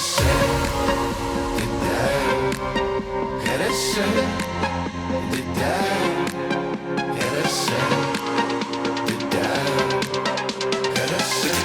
Хорошо, ты да, хорошо, ты да, хорошо, ты да, хорошо.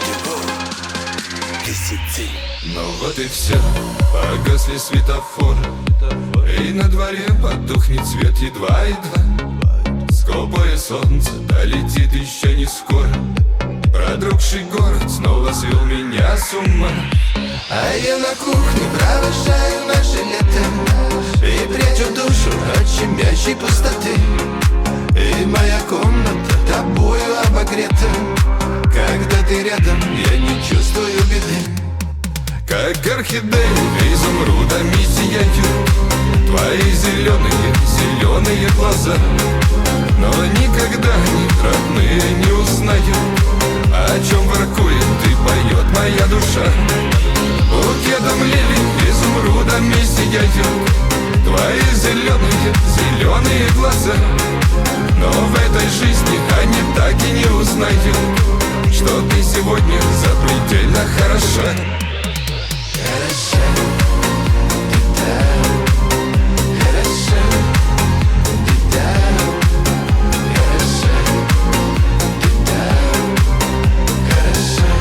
Ну вот и все, погасли светофоры, и на дворе потухнет свет едва-едва. Скупое солнце долетит еще не скоро. Продрогший город снова свел меня с ума. А я на кухне провожаю наше лето и прячу душу от щемящей пустоты. И моя комната тобою обогрета. Когда ты рядом, я не чувствую беды. Как орхидеи изумрудами сияют твои зеленые глаза. Но никогда они, родные, не узнают, о чем воркует и поет моя душа. Букетом лилий изумрудами сияют твои зеленые глаза. Но в этой жизни они так и не узнают, что ты сегодня запредельно хороша. Хороша, ты да, хороша, ты да, хороша, ты да, хороша.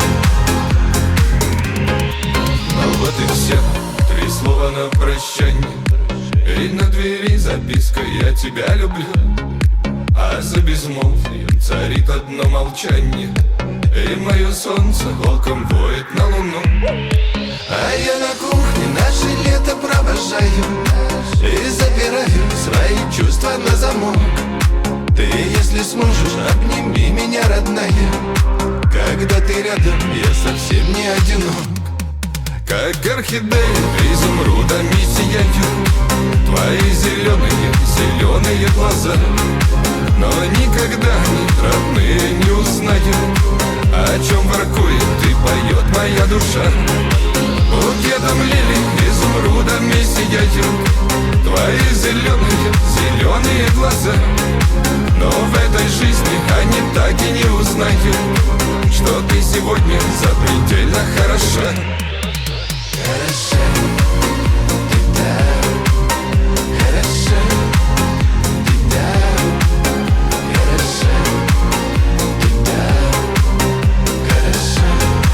Ну вот и все, 3 слова на прощанье, и на двери записка «Я тебя люблю». А за безмолвием царит одно молчание, и мое солнце волком воет на луну. А я на кухне наше лето провожаю и запираю свои чувства на замок. Ты, если сможешь, обними меня, родная. Когда ты рядом, я совсем не одинок. Как орхидеи изумрудами сияют твои зеленые глаза. Но никогда они, родные, не узнают, о чем воркует и поет моя душа. Букетом лилий изумрудами сияют твои зеленые глаза. Но в этой жизни они так и не узнают, что ты сегодня запредельно хороша. Хороша, ты да, хороша, ты да, хороша, ты да, хороша.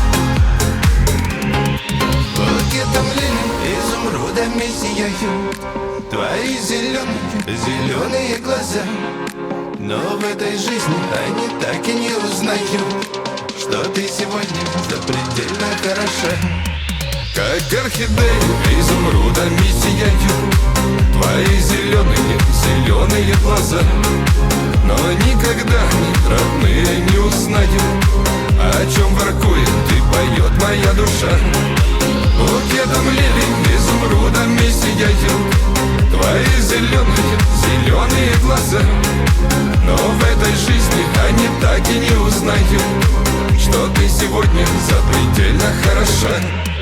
Букетом лилий изумрудами сияют твои зеленые глаза. Но в этой жизни они так и не узнают, что ты сегодня запредельно хороша. Как орхидеи изумрудами сияют твои зеленые глаза. Но никогда они, родные, не узнают, о чем воркует и поет моя душа. Букетом лилий изумрудами сияют твои зеленые глаза. Но в этой жизни они так и не узнают, что ты сегодня запредельно хороша.